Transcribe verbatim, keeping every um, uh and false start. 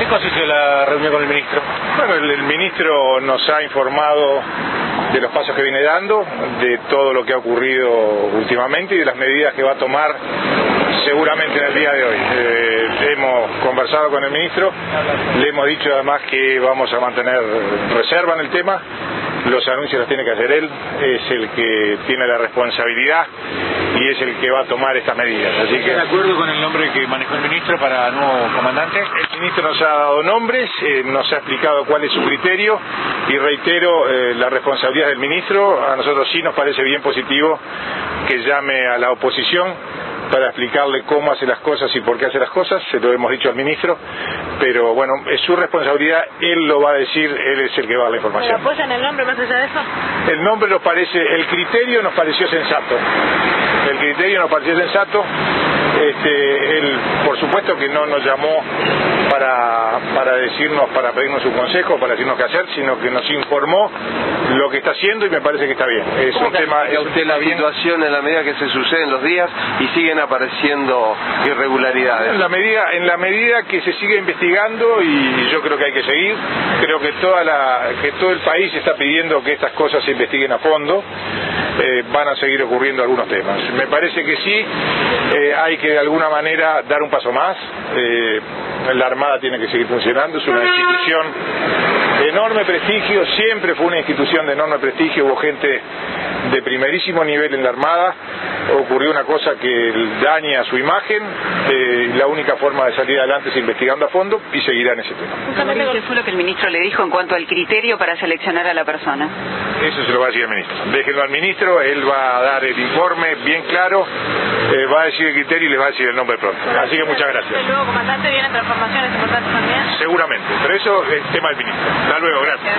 consistió la reunión con el ministro? Bueno, el, el ministro nos ha informado de los pasos que viene dando, de todo lo que ha ocurrido últimamente y de las medidas que va a tomar seguramente en el día de hoy. Eh, hemos conversado con el ministro, le hemos dicho además que vamos a mantener reserva en el tema. Los anuncios los tiene que hacer él, es el que tiene la responsabilidad y es el que va a tomar estas medidas. Así que, ¿de acuerdo con el nombre que manejó el ministro para nuevo comandante? El ministro nos ha dado nombres, eh, nos ha explicado cuál es su criterio y reitero eh, la responsabilidad del ministro. A nosotros sí nos parece bien positivo que llame a la oposición para explicarle cómo hace las cosas y por qué hace las cosas, se lo hemos dicho al ministro, pero bueno, es su responsabilidad, él lo va a decir, él es el que va a dar la información. ¿Pero apoyan el nombre más allá de eso? El nombre nos parece, el criterio nos pareció sensato, el criterio nos pareció sensato, este, él por supuesto que no nos llamó para, para decirnos, para pedirnos un consejo, para decirnos qué hacer, sino que nos informó lo que está haciendo y me parece que está bien. Es un tema, es usted la situación en la medida que se suceden los días y siguen apareciendo irregularidades? En la medida, en la medida que se sigue investigando, y yo creo que hay que seguir, creo que toda la, que todo el país está pidiendo que estas cosas se investiguen a fondo, eh, van a seguir ocurriendo algunos temas. Me parece que sí, eh, hay que de alguna manera dar un paso más. Eh, la Armada tiene que seguir funcionando, es una institución de enorme prestigio, siempre fue una institución de enorme prestigio, hubo gente de primerísimo nivel en la Armada, ocurrió una cosa que daña su imagen, eh, la única forma de salir adelante es investigando a fondo y seguirá en ese tema. ¿Qué fue lo que el ministro le dijo en cuanto al criterio para seleccionar a la persona? Eso se lo va a decir el ministro. Déjenlo al ministro, él va a dar el informe bien claro, eh, va a decir el criterio y le va a decir el nombre propio. Así que muchas gracias. ¿El nuevo comandante viene transformaciones importantes también? Seguramente, pero eso es tema del ministro. Hasta luego, gracias.